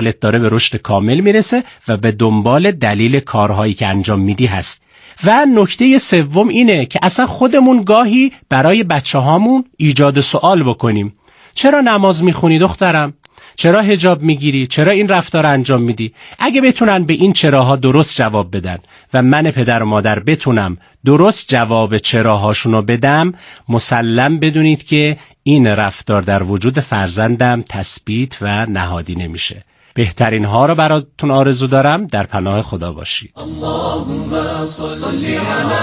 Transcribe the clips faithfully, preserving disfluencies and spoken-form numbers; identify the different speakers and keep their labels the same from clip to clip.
Speaker 1: داره به رشد کامل میرسه و به دنبال دلیل کارهایی که انجام میدی هست. و نکته سوم اینه که اصلا خودمون گاهی برای بچه هامون ایجاد سوال بکنیم. چرا نماز میخونی دخترم؟ چرا حجاب میگیری؟ چرا این رفتار انجام میدی؟ اگه بتونن به این چراها درست جواب بدن و من پدر و مادر بتونم درست جواب چراهاشونو بدم، مسلم بدونید که این رفتار در وجود فرزندم تثبیت و نهادی نمیشه. بهترین ها رو براتون آرزو دارم. در پناه خدا باشید.
Speaker 2: اللهم صل علی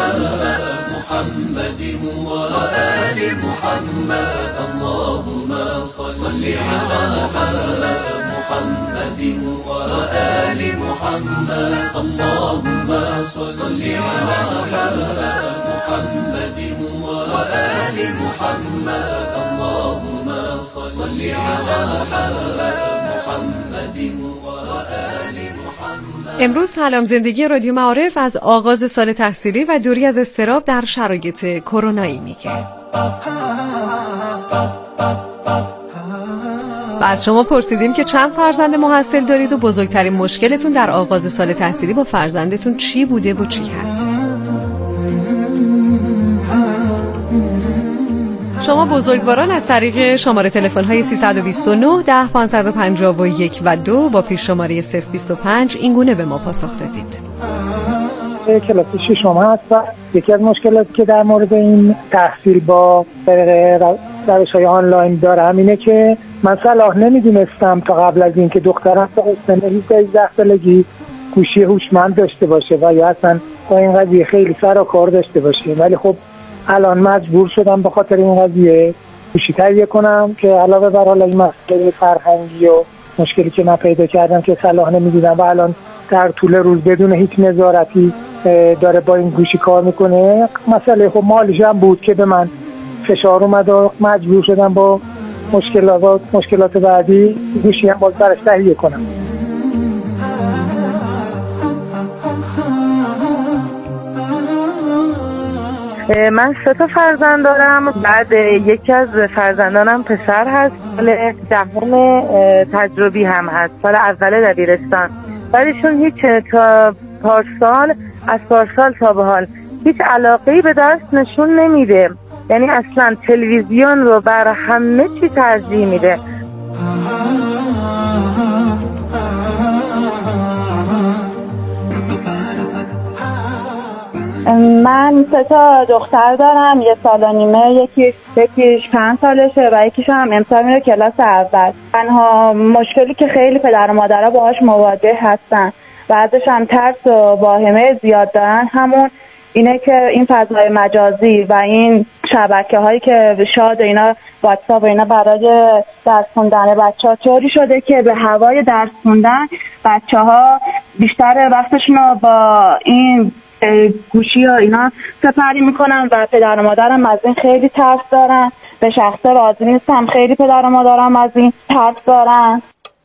Speaker 2: محمد و آل محمد. اللهم صل علی محمد و آل محمد. اللهم صل علی محمد و آل محمد. اللهم صل علی محمد.
Speaker 3: امروز سلام زندگی رادیو معارف از آغاز سال تحصیلی و دوری از اضطراب در شرایط کرونایی میگه. و از شما پرسیدیم که چند فرزند محصل دارید و بزرگترین مشکلتون در آغاز سال تحصیلی با فرزندتون چی بوده و چی هست؟ شما بزرگواران از طریق شماره تلفن های سیصد و بیست و نه ده پانصد و پنجاه و یک و دو با پیش شماره صفر بیست و پنج این گونه به ما پاسخ دادید.
Speaker 4: کلاس ششم هست. یکی از مشکلاتی که در مورد این تحصیل با روش‌های آنلاین دارم اینه که من صلاح نمیدونستم تا قبل از این که دخترم تا سن هجده سالگی گوشی هوشمند داشته باشه و یا اصلا با این قضیه خیلی سر و کار داشته باشه، ولی خب الان مجبور شدم به خاطر این قضیه گوشی تهیه کنم که علاوه بر حالا این مسئله فرهنگی و مشکلی که من پیدا کردم که صلاح نمیدیدم و الان در طول روز بدون هیچ نظارتی داره با این گوشی کار میکنه، مسئله خب مالیش هم بود که به من فشار اومد و مجبور شدم با مشکلات مشکلات بعدی گوشی هم باز برش تهیه کنم.
Speaker 5: من سه تا فرزند دارم. بعد یکی از فرزندانم پسر هست، سال دهم تجربی هم هست، سال اول دبیرستان. بعدشون هیچ تا پارسال از پارسال تا به حال هیچ علاقه‌ای به درس نشون نمیده، یعنی اصلا تلویزیون رو بر همه چی ترجیح میده.
Speaker 6: من سه تا دختر دارم، یه سال و نیمه، یکی یکیش پنج سالشه و یکیش هم امسال میره کلاس اول. تنها مشکلی که خیلی پدر و مادرها باهاش مواجه هستن و ازش هم ترس و واهمه زیاد دارن همون اینه که این فضای مجازی و این شبکه هایی که شاد اینا واتساپ و اینا برای درس خوندن بچه ها طوری شده که به هوای درس خوندن بچه ها بیشتر وقتشون رو با این گوشی ها اینا سپری میکنن و پدر و مادرم از این خیلی ترس دارن. به شخصه راضی نیستم، خیلی پدر و مادرم از این ترس دارن.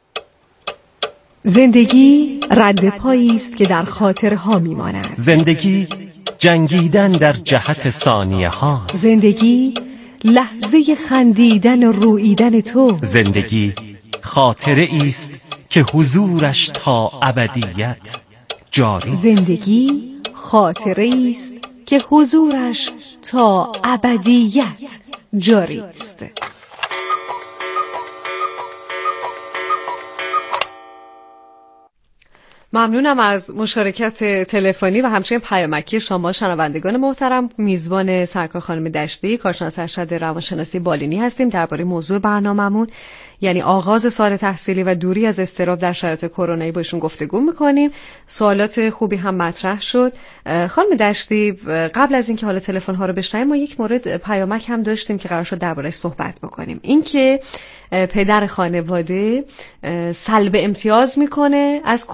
Speaker 3: زندگی رد پایی است که در خاطرها میماند.
Speaker 7: زندگی جنگیدن در جهت ثانیه ها.
Speaker 3: زندگی لحظه خندیدن و روییدن تو.
Speaker 7: زندگی خاطره است که حضورش تا ابدیت جاری.
Speaker 3: زندگی خاطره است که حضورش تا ابدیت جاری است. ممنونم از مشارکت تلفنی و همچنین پیامکی شما شنوندگان محترم. میزبان سرکار خانم دشتی، کارشناس ارشد روانشناسی بالینی هستیم. درباره موضوع برنامه‌مون یعنی آغاز سال تحصیلی و دوری از اضطراب در شرایط کرونایی باشون گفتگو می‌کنیم. سوالات خوبی هم مطرح شد. خانم دشتی، قبل از اینکه حالا تلفن‌ها رو بشنویم ما یک مورد پیامک هم داشتیم که قرار شد درباره‌اش صحبت بکنیم. اینکه پدر خانواده سلب امتیاز میکنه از کودکش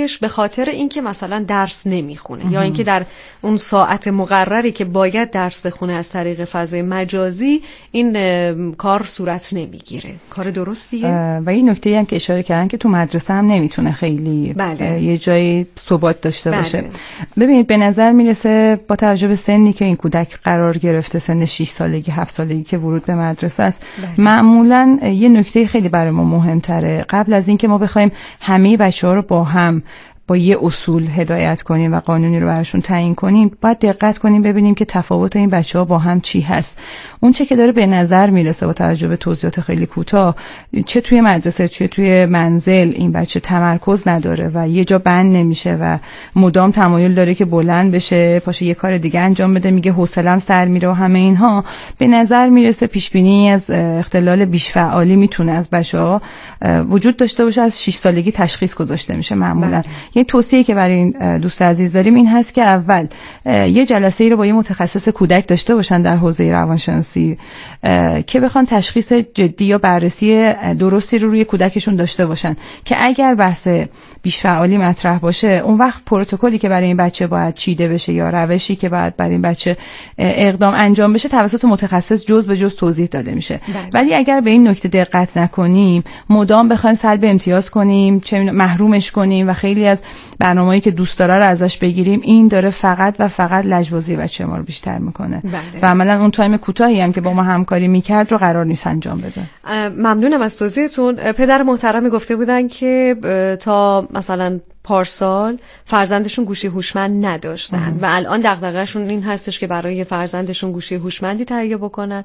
Speaker 3: خودش به خاطر اینکه مثلا درس نمیخونه یا اینکه در اون ساعت مقرری که باید درس بخونه از طریق فضای مجازی این کار صورت نمیگیره. کار درستیه؟
Speaker 8: و این نکته هم که اشاره کردن که تو مدرسه هم نمیتونه خیلی
Speaker 3: بله.
Speaker 8: یه جایی ثبات داشته
Speaker 3: بله.
Speaker 8: باشه. ببینید به نظر میرسه با توجه به سنی که این کودک قرار گرفته، سن شش سالگی هفت سالگی که ورود به مدرسه است، بله. معمولا یه نکته خیلی برای ما مهمتره. قبل از اینکه ما بخوایم همه بچه‌ها رو با هم با یه اصول هدایت کنیم و قانونی رو براشون تعیین کنیم، باید دقت کنیم ببینیم که تفاوت این بچه‌ها با هم چی هست. اون چه که داره به نظر میرسه با توجه به توضیحات خیلی کوتاه، چه توی مدرسه چه توی منزل این بچه تمرکز نداره و یه جا بند نمیشه و مدام تمایل داره که بلند بشه، پاشه یه کار دیگه انجام بده، میگه حوصله‌ام سر میره و همه اینها، به نظر میرسه پیش بینی از اختلال بیش فعالی میتونه از بچه‌ها وجود داشته باشه. از شش سالگی تشخیص گذاشته میشه معمولا. یه توصیه که برای این دوست عزیز داریم این هست که اول یه جلسه ای رو با یه متخصص کودک داشته باشن در حوزه روانشناسی که بخوان تشخیص جدی یا بررسی درستی رو روی کودکشون داشته باشن که اگر بحث بیش فعالی مطرح باشه، اون وقت پروتکلی که برای این بچه باید چیده بشه یا روشی که باید برای این بچه اقدام انجام بشه توسط متخصص جز به جز توضیح داده میشه. ولی اگر به این نکته دقت نکنیم، مدام بخوایم سلب امتیاز کنیم، چه محرومش کنیم و خیلی از برنامه‌ای که دوست داره رو ازش بگیریم، این داره فقط و فقط لجبازی بچه ما رو بیشتر میکنه. بله. و عملا اون تایم کوتاهی هم که با ما همکاری میکرد رو قرار نیست انجام بده.
Speaker 3: ممنونم از توضیحتون. پدر محترمی گفته بودن که تا مثلا پارسال فرزندشون گوشی هوشمند نداشتن و الان دغدغه‌شون این هستش که برای فرزندشون گوشی هوشمندی تهیه بکنن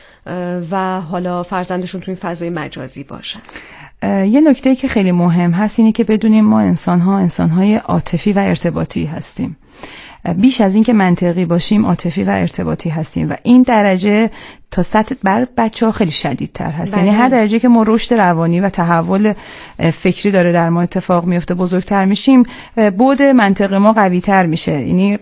Speaker 3: و حالا فرزندشون توی فضای مجازی باشن.
Speaker 8: یه نکته که خیلی مهم هست اینه که بدونیم ما انسان‌ها انسان‌های عاطفی و ارتباطی هستیم. بیش از این که منطقی باشیم عاطفی و ارتباطی هستیم و این درجه تا سطح بر بچه‌ها خیلی شدیدتر هست. یعنی هر درجه که ما رشد روانی و تحول فکری داره در ما اتفاق میفته، بزرگتر میشیم، بعد منطق ما قوی‌تر میشه. یعنی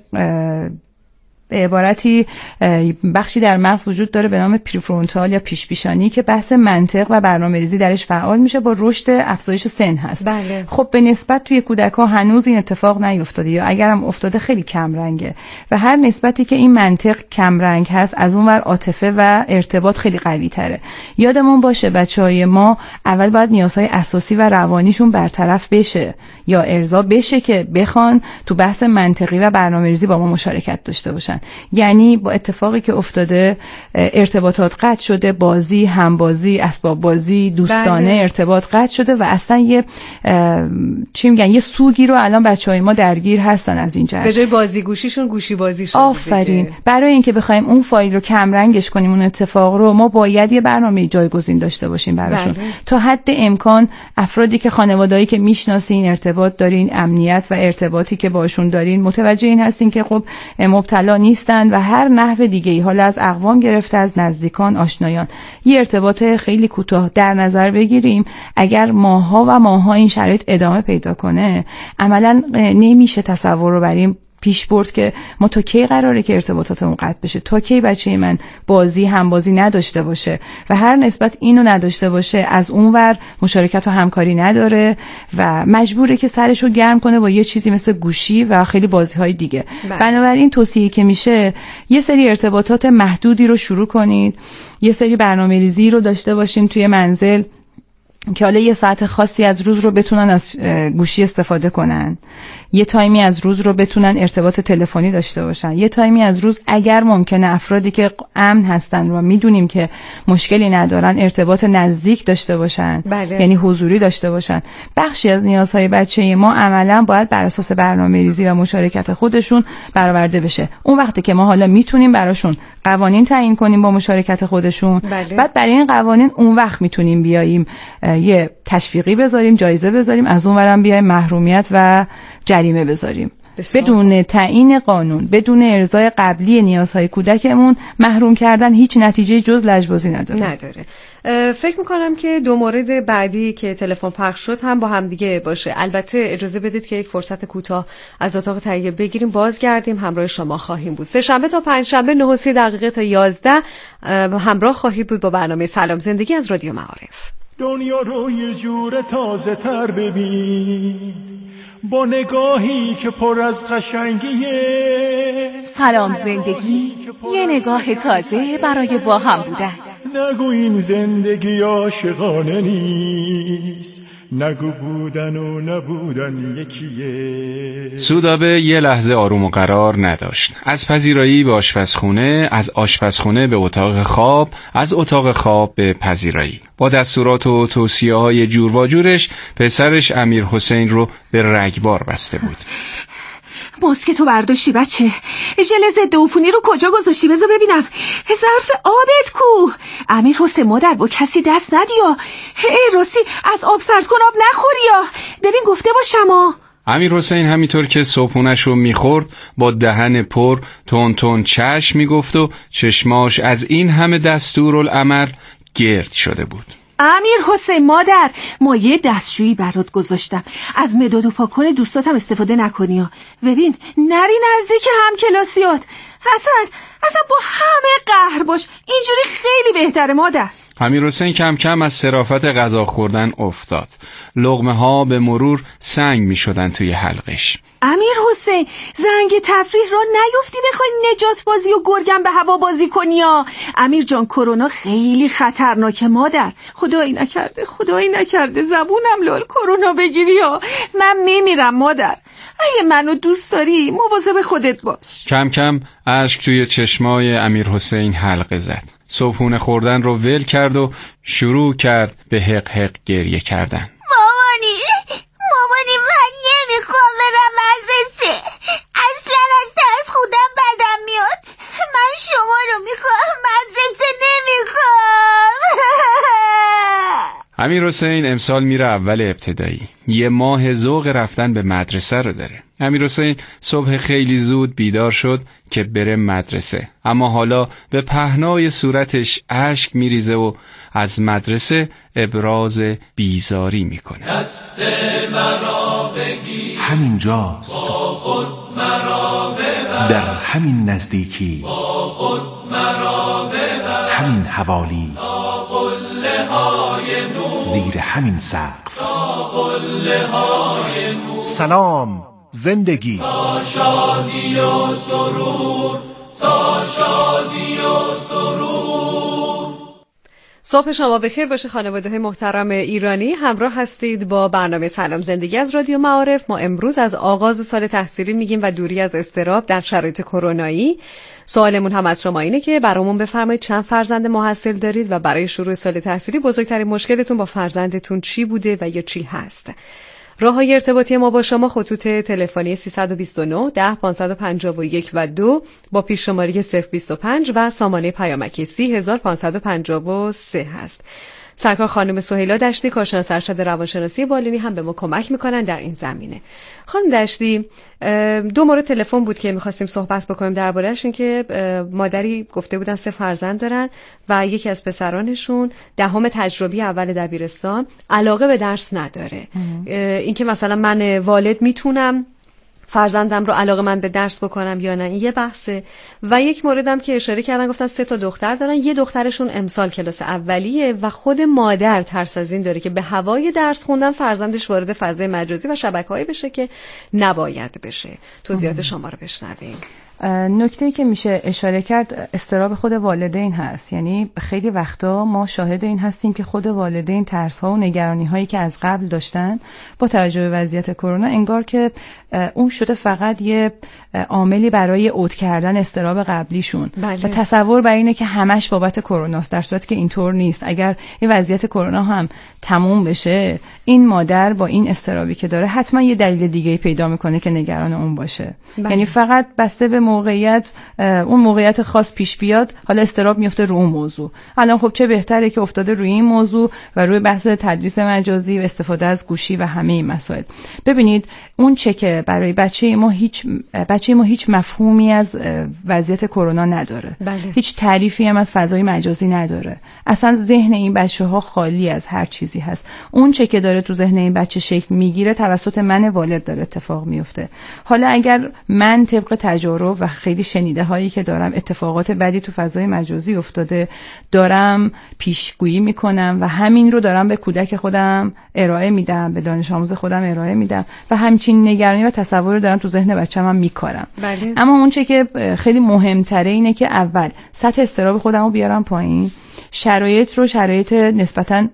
Speaker 8: به عبارتی بخشی در مغز وجود داره به نام پریفرونتال یا پیش پیشانی که بحث منطق و برنامه‌ریزی درش فعال میشه، با رشد افزایش سن هست.
Speaker 3: بله.
Speaker 8: خب به نسبت توی کودک‌ها هنوز این اتفاق نیفتاده یا اگرم افتاده خیلی کم رنگه و هر نسبتی که این منطق کم رنگ هست از اون ور عاطفه و ارتباط خیلی قوی تره. یادمون باشه بچهای ما اول باید نیازهای اساسی و روانیشون برطرف بشه یا ارضا بشه که بخوان تو بحث منطقی و برنامه‌ریزی با ما مشارکت داشته باشن. یعنی با اتفاقی که افتاده ارتباطات قطع شده، بازی، همبازی، اسباب بازی، دوستانه بله. ارتباط قطع شده و اصلا یه چی میگن یه سوگی رو الان بچهای ما درگیر هستن از این جهت.
Speaker 3: به جای بازی گوشیشون گوشی بازی شده.
Speaker 8: آفرین. برای اینکه بخوایم اون فایل رو کم رنگش کنیم اون اتفاق رو، ما باید یه برنامه جایگزین داشته باشیم براشون. بله. تا حد امکان افرادی که خانواده‌ای که میشناسین، ارتباط دارین، امنیت و ارتباطی که باشون دارین، متوجه این هستین که خب مبتلا نیستن و هر نحو دیگه‌ای، حالا از اقوام گرفته از نزدیکان، آشنایان، یه ارتباط خیلی کوتاه در نظر بگیریم. اگر ماها و ماها این شرایط ادامه پیدا کنه، عملاً نمیشه تصور رو بریم پیش برد که ما تا کی قراره که ارتباطاتمون قطع بشه، تا کی بچه من بازی هم بازی نداشته باشه و هر نسبت اینو نداشته باشه از اونور مشارکت و همکاری نداره و مجبوره که سرشو گرم کنه با یه چیزی مثل گوشی و خیلی بازی‌های دیگه. بله. بنابراین توصیه‌ای که میشه یه سری ارتباطات محدودی رو شروع کنید، یه سری برنامه‌ریزی رو داشته باشین توی منزل که حالا یه ساعت خاصی از روز رو بتونن از گوشی استفاده کنن، یه تایمی از روز رو بتونن ارتباط تلفنی داشته باشن، یه تایمی از روز اگر ممکنه افرادی که امن هستن و میدونیم که مشکلی ندارن ارتباط نزدیک داشته باشن. بله. یعنی حضوری داشته باشن. بخشی از نیازهای بچه ما عملا باید بر اساس برنامه‌ریزی و مشارکت خودشون برآورده بشه. اون وقتی که ما حالا میتونیم براشون قوانین تعیین کنیم با مشارکت خودشون. بله. بعد برای این قوانین اون وقت میتونیم بیاییم یه تشویقی بذاریم، جایزه بذاریم، از اون ورم بیایم محرومیت و جریمه بذاریم. بسیار. بدون تعیین قانون، بدون ارضای قبلی نیازهای کودکمون محروم کردن هیچ نتیجه جز لجبازی نداره.
Speaker 3: نداره. فکر میکنم که دو مورد بعدی که تلفن پخش شد هم با هم دیگه باشه. البته اجازه بدید که یک فرصت کوتاه از اتاق تهیه بگیریم، بازگردیم همراه شما خواهیم بود. سه شنبه تا پنج شنبه نه و سی دقیقه تا یازده همراه خواهید بود با برنامه سلام زندگی از رادیو معارف.
Speaker 9: دنیا رو یه جور تازه تر ببین، با نگاهی که پر از قشنگیه.
Speaker 10: سلام زندگی، یه نگاه تازه برای با هم بودن.
Speaker 9: نگو این زندگی عاشقانه نیست، نگو بودن و نبودن یکیه.
Speaker 11: سودابه یه لحظه آروم و قرار نداشت. از پذیرایی به آشپزخونه، از آشپزخونه به اتاق خواب، از اتاق خواب به پذیرایی. با دستورات و توصیه‌های جور و جورش پسرش امیر حسین رو به رگبار بسته بود.
Speaker 10: ماسکتو برداشتی بچه؟ ژل ضد عفونی رو کجا گذاشتی؟ بذار ببینم. ظرف آبت کو؟ امیر حسین مادر با کسی دست ندیا. ای راستی از آب سرد کن، آب نخوری یا. ببین گفته باشم ها.
Speaker 11: امیر حسین همینطور که صبحونش رو میخورد با دهن پر تون تون چشم میگفت و چشماش از این همه دستورالعمل گرد شده بود.
Speaker 10: امیر حسین مادر، ما یه دستشویی برات گذاشتم، از مداد و پاکن دوستاتم استفاده نکنی ها. ببین نری نزدیک هم کلاسیات. اصلا اصلا با همه قهر باش، اینجوری خیلی بهتره مادر.
Speaker 11: امیر حسین کم کم از صرافت غذا خوردن افتاد. لقمه ها به مرور سنگ می شدن توی حلقش.
Speaker 10: امیر حسین زنگ تفریح را نیفتی بخوای نجات بازی و گرگم به هوا بازی کنی ها. امیر جان کرونا خیلی خطرناکه مادر. خدایی نکرده خدایی نکرده زبونم لال کرونا بگیری ها. من میمیرم مادر. اگه منو دوست داری مواظب خودت باش.
Speaker 11: کم کم اشک توی چشمای امیر حسین حلقه زد. صبحونه خوردن رو ول کرد و شروع کرد به حق حق گریه کردن.
Speaker 12: مامانی مامانی من نمیخوام برم مدرسه، اصلا از درس خودم بدم میاد. من شما رو میخوام، مدرسه نمیخوام.
Speaker 11: امیر حسین امسال میره اول ابتدایی. یه ماه ذوق رفتن به مدرسه رو داره. امیر حسین صبح خیلی زود بیدار شد که بره مدرسه، اما حالا به پهنای صورتش اشک میریزه و از مدرسه ابراز بیزاری میکنه.
Speaker 2: دست مرا بگیر،
Speaker 13: همین جاست،
Speaker 2: با خود مرا ببر،
Speaker 13: در همین نزدیکی،
Speaker 2: با خود مرا ببر،
Speaker 13: همین حوالی،
Speaker 2: تا قله های نور،
Speaker 13: زیر همین سقف،
Speaker 2: تا قله های نور.
Speaker 13: سلام زندگی،
Speaker 2: تا شادی و سرور، تا شادی و سرور.
Speaker 3: صبح شما بخیر باشه خانواده‌های محترم ایرانی. همراه هستید با برنامه سلام زندگی از رادیو معارف. ما امروز از آغاز سال تحصیلی میگیم و دوری از اضطراب در شرایط کرونایی. سوالمون هم از شما اینه که برامون بفرمایید چند فرزند محصل دارید و برای شروع سال تحصیلی بزرگترین مشکلتون با فرزندتون چی بوده و یا چی هست. راه‌های ارتباطی ما با شما: خطوط تلفنی سیصد و بیست و نه ده پانصد و پنجاه و یک و دو با پیش شماره صفر بیست و پنج و سامانه پیامکی سی هزار و پانصد و پنجاه و سه هست. سرکار خانم سهیلا دشتی، کارشناس ارشد روانشناسی بالینی، هم به ما کمک میکنن در این زمینه. خانم دشتی، دو مورد تلفن بود که میخواستیم صحبت بکنیم درباره‌اش. این که مادری گفته بودن سه فرزند دارن و یکی از پسرانشون دهم تجربی اول دبیرستان علاقه به درس نداره. این که مثلا من والد میتونم فرزندم رو علاقه من به درس بکنم یا نه، این یه بحثه. و یک موردم که اشاره کردن گفتن سه تا دختر دارن، یه دخترشون امسال کلاس اولیه و خود مادر ترس از این داره که به هوای درس خوندن فرزندش وارد فضای مجازی و شبکه‌ای بشه که نباید بشه. توضیحات شما رو بشنویم.
Speaker 8: نکته‌ای که میشه اشاره کرد اضطراب خود والدین هست. یعنی خیلی وقتا ما شاهد این هستیم که خود والدین ترس‌ها و نگرانی‌هایی که از قبل داشتن با توجه به وضعیت کرونا انگار که اون شده فقط یه عاملی برای اوت کردن اضطراب قبلیشون. بله. و تصور بر اینه که همش بابت کرونا است، در صورتی که اینطور نیست. اگر این وضعیت کرونا هم تموم بشه، این مادر با این اضطرابی که داره حتما یه دلیل دیگه‌ای پیدا میکنه که نگران اون باشه. بله. یعنی فقط بسته به موقعیت، اون موقعیت خاص پیش بیاد، حالا اضطراب میفته رو اون موضوع. الان خب چه بهتره که افتاده روی این موضوع و روی بحث تدریس مجازی و استفاده از گوشی و همه این مسائل. ببینید اون چه که برای بچه ما هیچ بچه ما هیچ مفهومی از وضعیت کرونا نداره. بله. هیچ تعریفی هم از فضای مجازی نداره. اصلا ذهن این بچه‌ها خالی از هر چیزی هست. اون چه که داره تو ذهن این بچه شکل میگیره توسط من والد داره اتفاق میفته. حالا اگر من طبق تجارب تجارب و خیلی شنیده هایی که دارم، اتفاقات بدی تو فضای مجازی افتاده، دارم پیشگویی میکنم و همین رو دارم به کودک خودم ارائه میدم، به دانش آموز خودم ارائه میدم و همچین نگرانی و تصور رو دارم تو ذهن بچه‌م هم میکارم.
Speaker 3: بله.
Speaker 8: اما اون چه که خیلی مهمتره اینه که اول سطح اضطراب خودم رو بیارم پایین، شرایط رو شرایط نسبتاً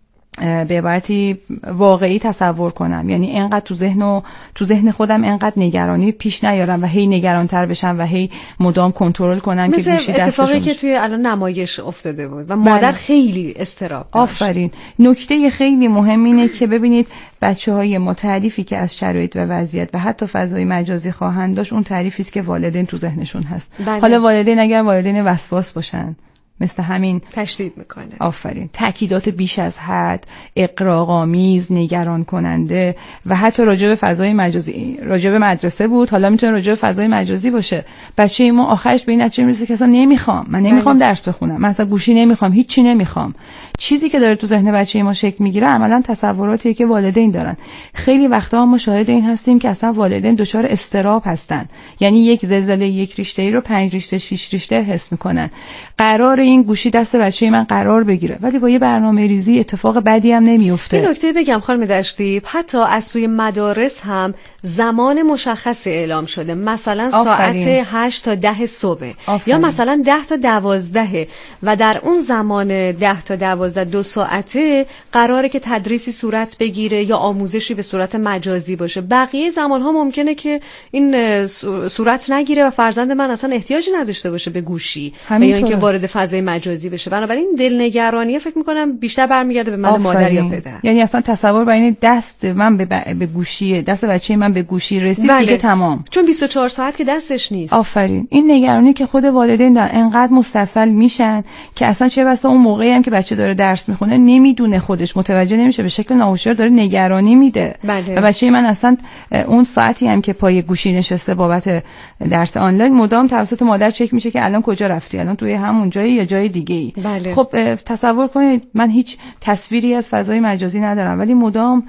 Speaker 8: به عبارتی واقعی تصور کنم، یعنی اینقدر تو ذهن و تو ذهن خودم اینقدر نگرانی پیش نیارم و هی نگرانتر بشم و هی مدام کنترل کنم که گوشی دستشون
Speaker 3: مثل اتفاقی که توی الان نمایش افتاده بود و
Speaker 8: بله.
Speaker 3: مادر خیلی اضطراب داشت.
Speaker 8: آفرین. نکته خیلی مهم اینه که ببینید بچه‌های ما تعریفی که از شرایط و وضعیت و حتی فضای مجازی خواهند داشت اون تعریفی است که والدین تو ذهنشون هست.
Speaker 3: بله.
Speaker 8: حالا والدین اگر والدین وسواس باشن، مثل همین
Speaker 3: تشدید میکنه.
Speaker 8: آفرین. تاکیدات بیش از حد، اغراق‌آمیز، نگران کننده و حتی راجع به فضای مجازی، راجع به مدرسه بود، حالا میتونه راجع به فضای مجازی باشه. بچه ما آخرش به این نتیجه میرسه که اصلا نمیخوام، من نمیخوام درس بخونم، من اصلا گوشی نمیخوام، هیچی نمیخوام. چیزی که داره تو ذهن بچه ما شکل میگیره عملاً تصوراتیه که والدین دارن. خیلی وقتا ما شاهد این هستیم که اصلا والدین دچار اضطراب هستن، یعنی یک زلزله یک ریشته‌ای رو پنج ریشته شش ریشته حس میکنن. قرار این گوشی دست بچه من قرار بگیره، ولی با یه برنامه ریزی اتفاق بدی هم نمیفته.
Speaker 3: این نکته بگم خانم دشتی، حتی از سوی مدارس هم زمان مشخصی اعلام شده، مثلا
Speaker 8: آفرین.
Speaker 3: ساعت هشت تا ده صبح
Speaker 8: آفرین.
Speaker 3: یا مثلا ده تا دوازده و در اون زمان ده تا دوازده دو ساعته قراره که تدریسی صورت بگیره یا آموزشی به صورت مجازی باشه. بقیه زمانها ممکنه که این صورت نگیره و فرزند من اصلا احتیاجی نداشته باشه به گوشی یا اینکه وارد فضای مجازی بشه. بنابراین دلنگرانی فکر میکنم بیشتر برمیگرده به من مادر یا پدر.
Speaker 8: یعنی اصلا تصور بر این دست من به, ب... به گوشی دست بچه من به گوشی رسید
Speaker 3: بله.
Speaker 8: دیگه تمام،
Speaker 3: چون بیست و چهار ساعت که دستش نیست.
Speaker 8: آفرین. این نگرانی که خود والدین دارن انقدر مستصل میشن که اصلا چه بسا اون موقعی هم که بچه داره درس میخونه نمیدونه، خودش متوجه نمیشه، به شکل ناهوشیار داره نگرانی میده.
Speaker 3: بله.
Speaker 8: و بچه من اصلا اون ساعتی هم که پای گوشی نشسته بابت درس آنلاین مدام توسط مادر چک میشه که الان کجا رفتی، الان توی همون جایی یا جای دیگه ای.
Speaker 3: بله.
Speaker 8: خب تصور کنید من هیچ تصویری از فضای مجازی ندارم ولی مدام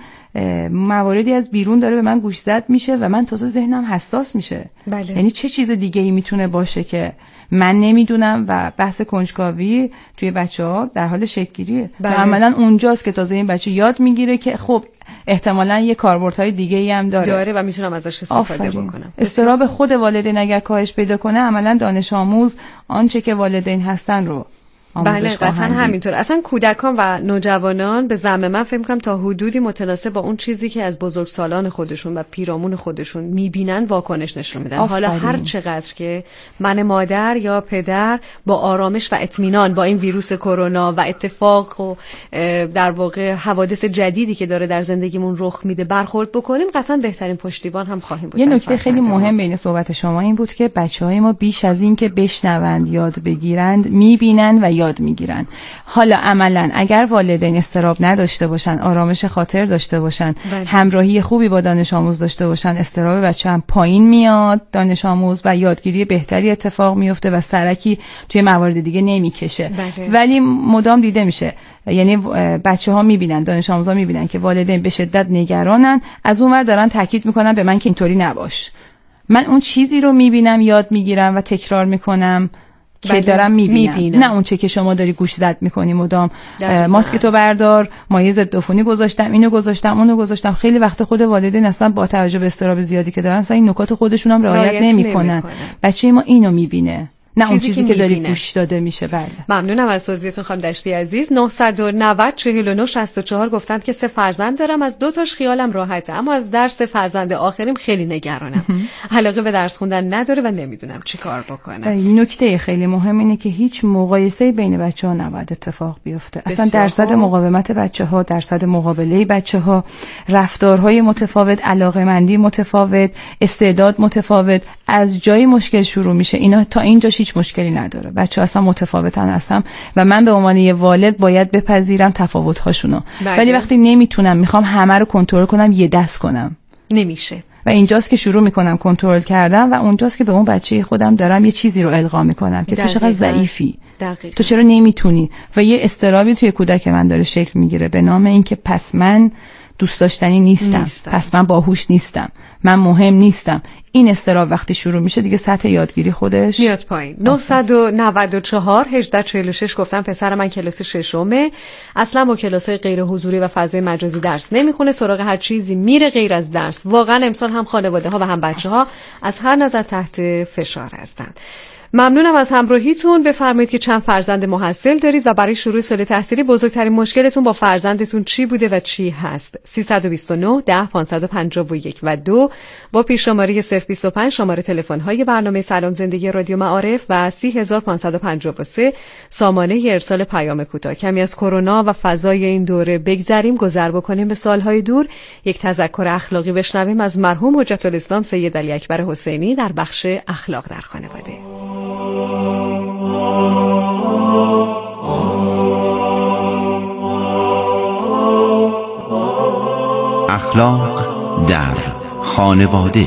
Speaker 8: مواردی از بیرون داره به من گوش زد میشه و من تازه ذهنم حساس میشه.
Speaker 3: بله.
Speaker 8: یعنی چه چیز دیگه ای میتونه باشه که من نمیدونم و بحث کنجکاوی توی بچه‌ها در حال شکل‌گیریه.
Speaker 3: بله.
Speaker 8: و عملاً اونجاست که تازه این بچه یاد میگیره که خب احتمالاً یه کاربردهای دیگه ای هم داره
Speaker 3: داره و میتونم ازش استفاده
Speaker 8: آفرین.
Speaker 3: بکنم.
Speaker 8: اضطراب خود والدین اگر کاهش پیدا کنه عملاً دانش آموز آنچه که والدین هستن رو
Speaker 3: بله قطعا همینطور. اصلا کودکان و نوجوانان به زعم من فکر می‌کنم تا حدودی متناسب با اون چیزی که از بزرگسالان خودشون و پیرامون خودشون میبینن واکنش نشون میدن. حالا هر چقدر که من مادر یا پدر با آرامش و اطمینان با این ویروس کرونا و اتفاق و در واقع حوادث جدیدی که داره در زندگیمون رخ میده برخورد بکنیم، قطعا بهترین پشتیبان هم خواهیم بود.
Speaker 8: یه نکته خیلی مهم بین صحبت شما این بود که بچه‌های ما بیش از این که بشنوند یاد بگیرند میبینن و یاد میگیرن. حالا عملا اگر والدین استراب نداشته باشن، آرامش خاطر داشته باشن،
Speaker 3: بله.
Speaker 8: همراهی خوبی با دانش آموز داشته باشن، استراب بچه هم پایین میاد، دانش آموز و یادگیری بهتری اتفاق میفته و سرکی توی موارد دیگه نمیکشه.
Speaker 3: بله.
Speaker 8: ولی مدام دیده میشه، یعنی بچه ها میبینن، دانش آموزا میبینن که والدین به شدت نگرانن، از اون ور دارن تاکید میکنن به من که اینطوری نباش. من اون چیزی رو میبینم، یاد میگیرم و تکرار میکنم که
Speaker 3: بله.
Speaker 8: دارم میبینم.
Speaker 3: میبینم.
Speaker 8: نه اون چه که شما داری گوش زد میکنی مدام ماسک تو بردار، مایع ضد عفونی گذاشتم، اینو گذاشتم، اونو گذاشتم. خیلی وقت خود والدین اصلا با توجه به استراب زیادی که دارن اصلا این نکات خودشون هم رعایت نمیکنن. بچه ما اینو میبینه، نه اون چیزی که, که داری گوش داده میشه. بله
Speaker 3: ممنونم از توضیحتون خانم دشتی عزیز. نه نه صفر چهل و نه شصت و چهار گفتند که سه فرزند دارم، از دو تاش خیالم راحته اما از درس فرزند آخریم خیلی نگرانم. علاقه به درس خوندن نداره و نمیدونم چیکار بکنم.
Speaker 8: نکته خیلی مهم اینه که هیچ مقایسه بین بچه‌ها نباید اتفاق بیفته. اصلا درصد مقاومت بچه‌ها، درصد مقابله بچه‌ها، رفتارهای متفاوت، علاقه‌مندی متفاوت، استعداد متفاوت، از جای مشکل شروع میشه. اینا تا اینجا هیچ مشکلی نداره. بچه‌ها اصلا متفاوتن هستم و من به عنوان یه والد باید بپذیرم تفاوت‌هاشونو. ولی وقتی نمیتونم، میخوام همه رو کنترل کنم، یه دست کنم،
Speaker 3: نمیشه.
Speaker 8: و اینجاست که شروع میکنم کنترل کردن و اونجاست که به اون بچه خودم دارم یه چیزی رو القا میکنم که تو چقدر ضعیفی،
Speaker 3: دقیقا.
Speaker 8: تو چرا نمیتونی، و یه استرابی توی کودک من داره شکل میگیره به نام این که پس من دوست داشتنی نیستم. نیستم پس من باهوش نیستم، من مهم نیستم. این اضطراب وقتی شروع میشه دیگه سطح یادگیری خودش
Speaker 3: میاد پایین. نه نه چهار هجده چهل و شش گفتم پسر من کلاس ششمه، اصلا با کلاسای غیر حضوری و فضای مجازی درس نمیخونه، سراغ هر چیزی میره غیر از درس. واقعا امسال هم خانواده ها و هم بچه ها از هر نظر تحت فشار هستند. ممنونم از همراهیتون. بفرمایید که چند فرزند محصل دارید و برای شروع سال تحصیلی بزرگترین مشکلتون با فرزندتون چی بوده و چی هست؟ سیصد و بیست و نه ده پانصد و پنجاه و یک و دو با پیش شماره صفر بیست و پنج شماره تلفن های برنامه سلام زندگی رادیو معارف و سی هزار و پانصد و پنجاه و سه سامانه ارسال پیام کوتاه. کمی از کرونا و فضای این دوره بگذریم، گذر بکنیم به سالهای دور. یک تذکر اخلاقی بشنویم از مرحوم حجت الاسلام سید علی اکبر حسینی در بخش اخلاق در خانواده.
Speaker 14: اخلاق در خانواده.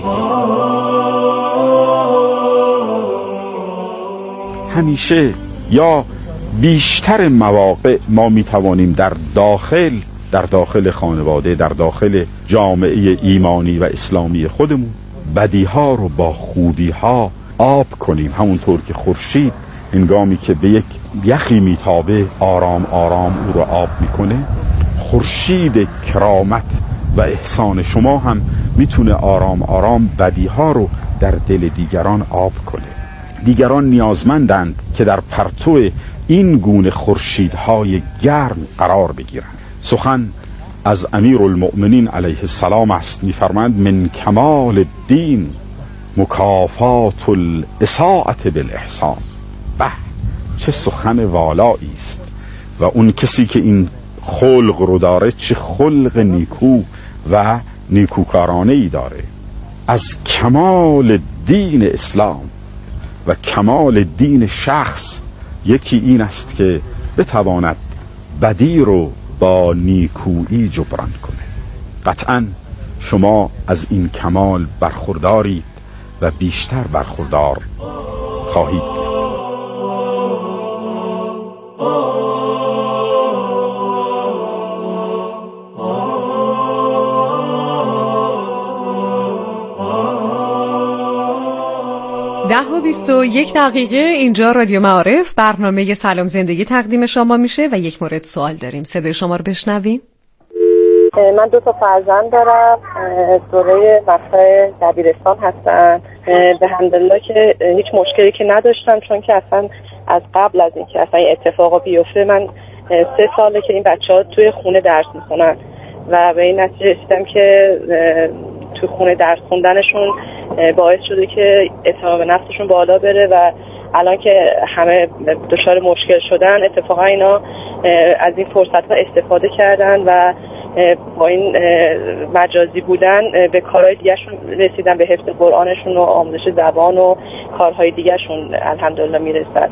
Speaker 15: همیشه یا بیشتر مواقع ما می توانیم در داخل در داخل خانواده، در داخل جامعه ایمانی و اسلامی خودمون بدیها رو با خوبیها آب کنیم، همونطور که خورشید هنگامی که به یک یخی میتابه آرام آرام او رو آب میکنه. خورشید کرامت و احسان شما هم میتونه آرام آرام بدیها رو در دل دیگران آب کنه. دیگران نیازمندند که در پرتو این گونه خورشیدهای گرم قرار بگیرند. سخن از امیرالمؤمنین علیه السلام است، میفرماند من کمال الدین مکافات الاساءة بالاحسان. به چه سخن والایی است و اون کسی که این خلق رو داره چه خلق نیکو و نیکوکارانه ای داره. از کمال دین اسلام و کمال دین شخص یکی این است که بتواند بدی رو با نیکویی جبران کنه. قطعا شما از این کمال برخوردارید و بیشتر برخوردار خواهید بود.
Speaker 3: ده و بیست و یک دقیقه اینجا رادیو معارف، برنامه سلام زندگی تقدیم شما میشه و یک مورد سوال داریم. صدای شما رو بشنویم.
Speaker 5: من دو تا فرزند دارم، دوره مقطع دبیرستان هستن. به حمدالله که هیچ مشکلی که نداشتم، چون که اصلا از قبل از اینکه اصلا این اتفاقا بیفته من سه ساله که این بچه‌ها توی خونه درس میخونن و به این نتیجه رسیدم که توی خونه درس خوندنشون باعث شده که اعتماد به نفسشون بالا بره و الان که همه دچار مشکل شدن اتفاقا اینا از این فرصت ها استفاده کردن و با این مجازی بودن به کارهای دیگهشون رسیدن، به حفظ قرآنشون و آموزش زبان و کارهای دیگهشون الحمدلله میرسن.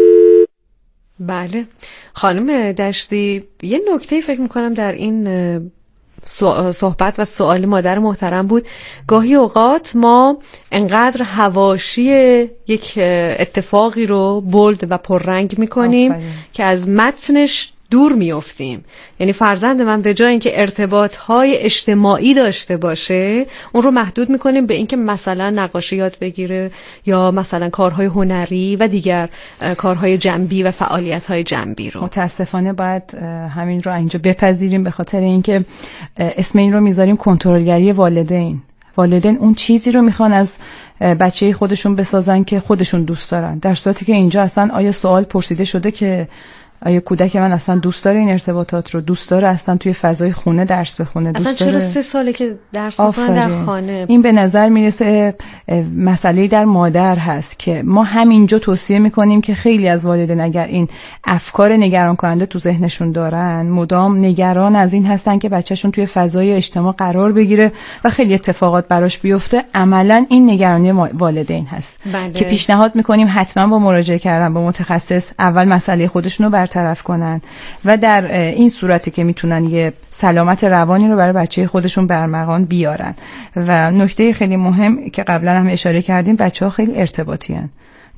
Speaker 3: بله خانم دشتی، یه نکته فکر میکنم در این صحبت و سوال مادر محترم بود. گاهی اوقات ما انقدر حواشی یک اتفاقی رو بولد و پررنگ میکنیم که از متنش دور میافتیم. یعنی فرزند من به جای اینکه ارتباطهای اجتماعی داشته باشه اون رو محدود میکنیم به اینکه مثلا نقاشی یاد بگیره یا مثلا کارهای هنری و دیگر کارهای جنبی و فعالیت‌های جنبی رو.
Speaker 8: متاسفانه باید همین رو اینجا بپذیریم، به خاطر اینکه اسم این رو میذاریم کنترلگری والدین. والدین اون چیزی رو میخوان از بچه خودشون بسازن که خودشون دوست دارن، در صورتی که اینجا اصلا آیا سوال پرسیده شده که آیا کودک من اصلا دوست داره این ارتباطات رو، دوست داره اصلا توی فضای خونه درس بخونه، دوست
Speaker 3: اصلا
Speaker 8: داره
Speaker 3: چرا سه ساله که درس بخونه در خانه؟
Speaker 8: این به نظر میرسه مسئله در مادر هست که ما همینجا توصیه میکنیم که خیلی از والدین اگر این افکار نگران کننده تو ذهنشون دارن، مدام نگران از این هستن که بچهشون توی فضای اجتماع قرار بگیره و خیلی اتفاقات براش بیفته، عملا این نگرانی والدین هست.
Speaker 3: بله.
Speaker 8: که پیشنهاد میکنیم حتما با مراجعه کردن به متخصص اول مسئله خودشونو برطرف کنن و در این صورتی که میتونن یه سلامت روانی رو برای بچه خودشون برمغان بیارن. و نکته خیلی مهم که قبلا هم اشاره کردیم، بچه‌ها خیلی ارتباطی هن.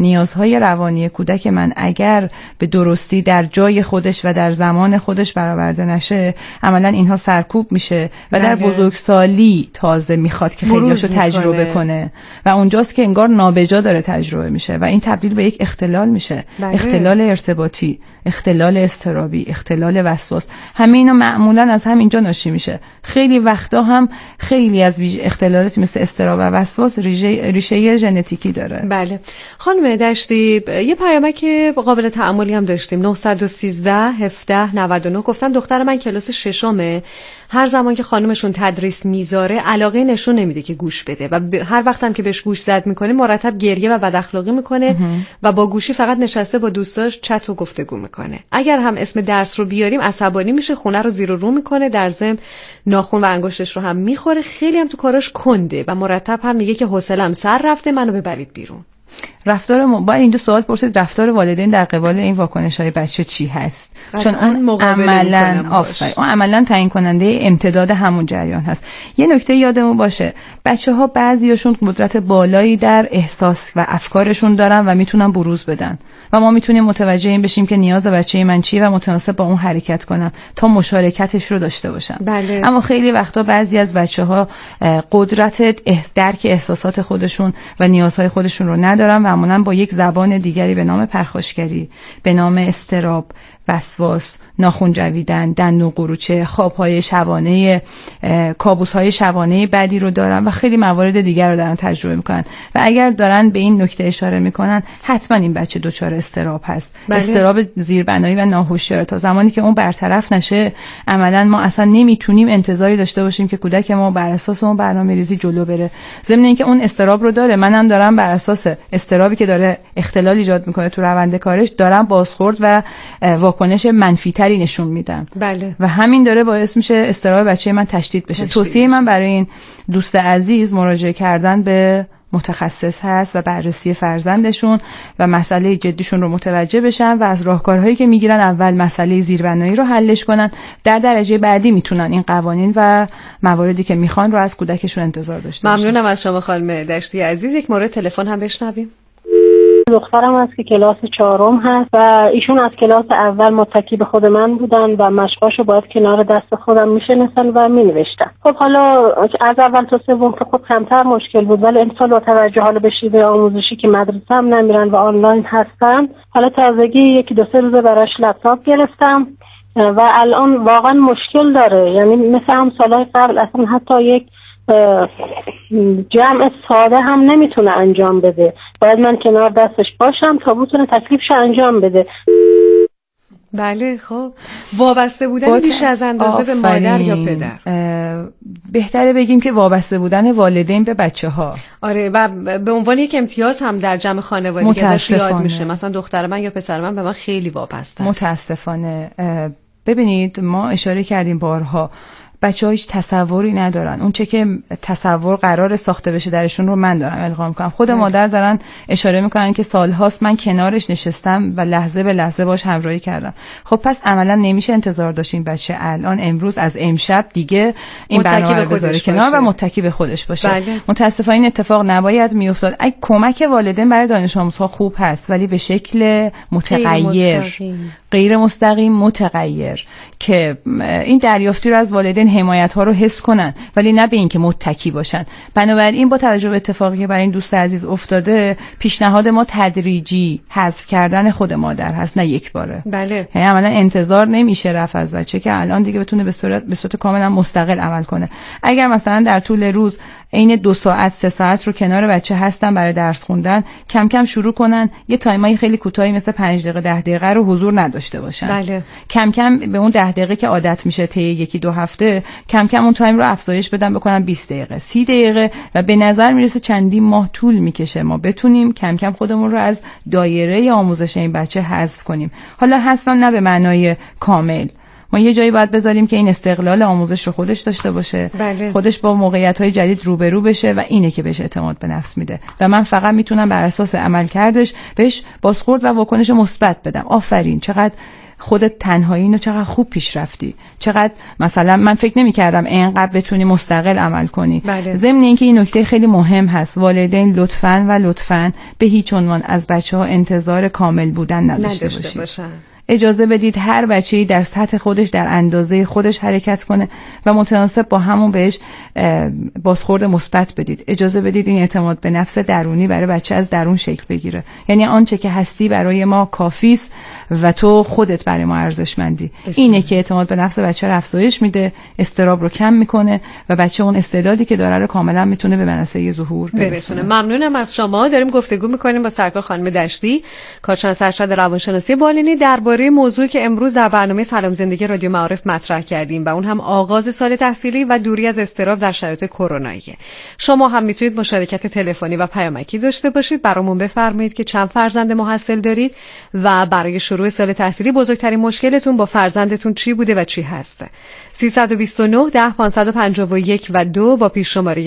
Speaker 8: نیازهای روانی کودک من اگر به درستی در جای خودش و در زمان خودش برآورده نشه، عملا اینها سرکوب میشه و در بزرگسالی تازه میخواد که خیلیاشو تجربه کنه و اونجاست که انگار نابجا داره تجربه میشه و این تبدیل به یک اختلال میشه. بله. اختلال ارتباطی، اختلال اضطرابی، اختلال وسواس، همه اینا معمولا از همینجا ناشی میشه. خیلی وقتا هم خیلی از اختلالات مثل اضطراب و وسواس ریشه ریشه ژنتیکی داره.
Speaker 3: بله. خانم دشتی، یه پیامک قابل تأملی هم داشتیم. نه یک سه هفده نود و نه گفتن دختر من کلاس ششمه، هر زمان که خانومشون تدریس میذاره علاقه نشون نمیده که گوش بده و ب... هر وقت هم که بهش گوش زد میکنه مرتب گریه و بد اخلاقی میکنه و با گوشی فقط نشسته با دوستاش چت و گفتگو میکنه. اگر هم اسم درس رو بیاریم عصبانی میشه، خونه رو زیر و رو میکنه، در ضمن ناخن و انگشتش رو هم میخوره، خیلی هم تو کاراش کنده و مرتب هم میگه که حوصله‌ام سر رفته، منو ببرید بیرون.
Speaker 8: رفتار م... باید اینجا سوال پرسید رفتار والدین در قبال این واکنش‌های بچه چی هست؟ چون اون عملاً آفرین اون عملاً تعیین کننده امتداد همون جریان هست. یه نکته یادمون باشه، بچه‌ها بعضیاشون قدرت بالایی در احساس و افکارشون دارن و میتونن بروز بدن و ما میتونیم متوجه این بشیم که نیاز بچه من چیه و متناسب با اون حرکت کنم تا مشارکتش رو داشته باشم. بله. اما خیلی وقتا بعضی از بچه‌ها قدرت درک احساسات خودشون و نیازهای خودشون رو ندارن و معمولاً با یک زبان دیگری به نام پرخاشگری، به نام اضطراب، وسواس، ناخن جویدن، دندون قروچه، خواب‌های شبانه، کابوس‌های شبانه بعدی رو دارن و خیلی موارد دیگر رو دارن تجربه میکنن و اگر دارن به این نکته اشاره میکنن حتما این بچه دچار اضطراب هست. بله. اضطراب زیربنایی و ناهوشیاری تا زمانی که اون برطرف نشه عملاً ما اصلا نمیتونیم انتظاری داشته باشیم که کودک ما بر اساس اون برنامه‌ریزی جلو بره. ضمن اینکه اون اضطراب رو داره، منم دارم بر اساس اضطرابی که داره اختلال ایجاد میکنه تو روند کارش دارم بازخورد و واکنش منفی تری نشون میدم. بله. و همین داره باعث میشه اضطراب بچه من تشدید بشه. توصیه من برای این دوست عزیز مراجعه کردن به متخصص هست و بررسی فرزندشون و مسئله جدیشون رو متوجه بشن و از راهکارهایی که میگیرن اول مسئله زیربنایی رو حلش کنن، در درجه بعدی میتونن این قوانین و مواردی که میخوان رو از کودکشون انتظار داشته باشن.
Speaker 3: ممنونم از شما خانم دشتی عزیز. یک مورد تلفن هم بشنویم.
Speaker 16: دخترم هست که کلاس چهارم هست و ایشون از کلاس اول متکی به خود من بودن و مشقاشو باید کنار دست خودم میشناسن و مینوشتن. خب حالا از اول تا سوم که خب کمتر مشکل بود، ولی امسال با توجه حالا به شیوه آموزشی که مدرسه هم نمیرن و آنلاین هستن، حالا تازگی یکی دو سه روزه براش لپتاپ گرفتم و الان واقعا مشکل داره. یعنی مثل هم سالهای قبل اصلا حتی یک جمع ساده هم نمیتونه انجام بده، باید من کنار دستش باشم تا بتونه تکلیفش انجام بده.
Speaker 3: بله. خب وابسته بودن بیش از اندازه به مادر یا پدر؟
Speaker 8: بهتره بگیم که وابسته بودن والدین به بچه ها.
Speaker 3: آره و به عنوان یک امتیاز هم در جمع خانوادگی ازش یاد میشه. مثلا دختر من یا پسر من به من خیلی وابسته است.
Speaker 8: متاسفانه. ببینید ما اشاره کردیم بارها بچه‌ها هیچ تصوری ندارن. اون چه که تصور قرار ساخته بشه درشون رو من دارم القا میکنم. خود مادر دارن اشاره میکنن که سالهاست من کنارش نشستم و لحظه به لحظه باش همراهی کردم. خب پس عملا نمیشه انتظار داشت این بچه الان امروز از امشب دیگه این برنامه رو بذاره کنار و متکی به خودش باشه. بله. متاسفانه این اتفاق نباید میافتاد. اگه کمک والدین برای دانش آموزها خوب هست ولی به شکل متغیر، غیر مستقیم متغیر، که این دریافتی رو از والدین حمایت ها رو حس کنن ولی نه به این که متکی باشن. بنابراین با توجه به اتفاقی که برای این دوست عزیز افتاده، پیشنهاد ما تدریجی حذف کردن خود مادر هست، نه یک باره.
Speaker 3: بله.
Speaker 8: یعنی عملا انتظار نمیشه رفت از بچه که الان دیگه بتونه به صورت به صورت کاملا مستقل عمل کنه. اگر مثلا در طول روز عین دو ساعت سه ساعت رو کنار بچه هستن برای درس خوندن، کم کم شروع کنن یه تایمای خیلی کوتاهی مثل پنج دقیقه ده دقیقه رو حضور نداشته باشن.
Speaker 3: بله.
Speaker 8: کم کم به اون ده دقیقه که عادت میشه طی یکی دو هفته کم کم اون تایم رو افزایش بدن بکنن بیست دقیقه، سی دقیقه و به نظر میرسه چندین ماه طول میکشه ما بتونیم کم کم خودمون رو از دایره آموزش این بچه حذف کنیم. حالا حذفم نه به معنای کامل، ما یه جایی باید بذاریم که این استقلال آموزش رو خودش داشته باشه.
Speaker 3: بله.
Speaker 8: خودش با موقعیت‌های جدید روبرو بشه و اینه که بهش اعتماد به نفس میده و من فقط میتونم بر اساس عملکردش بهش بازخورد و واکنش مثبت بدم. آفرین، چقدر خودت تنهایی اینو چقدر خوب پیش رفتی، چقدر مثلا من فکر نمی‌کردم اینقدر بتونی مستقل عمل کنی.
Speaker 3: بله.
Speaker 8: ضمن اینکه این نکته خیلی مهم هست، والدین لطفاً و لطفاً به هیچ عنوان از بچه‌ها انتظار کامل بودن نداشته باشید. اجازه بدید هر بچه‌ای در سطح خودش، در اندازه خودش حرکت کنه و متناسب با همون بهش بازخورد مثبت بدید. اجازه بدید این اعتماد به نفس درونی برای بچه از درون شکل بگیره. یعنی آنچه که هستی برای ما کافی است و تو خودت برای ما ارزشمندی. اینه که اعتماد به نفس بچه رو افزایش میده، استراب رو کم میکنه و بچه اون استعدادی که داره رو کاملا میتونه به منصه ظهور برسونه.
Speaker 3: ممنونم از شما. داریم گفتگو میکنیم با سرکار خانم دشتی، کارشناس ارشد روانشناسی بالینی، درباره موضوعی که امروز در برنامه سلام زندگی رادیو معارف مطرح کردیم و اون هم آغاز سال تحصیلی و دوری از اضطراب در شرایط کرونایی. شما هم میتونید مشارکت تلفنی و پیامکی داشته باشید، برامون بفرمایید که چند فرزند محصل دارید و برای شروع سال تحصیلی بزرگترین مشکلتون با فرزندتون چی بوده و چی هست. سیصد و بیست و نه ده پانصد و پنجاه و یک و دو با پیش شماره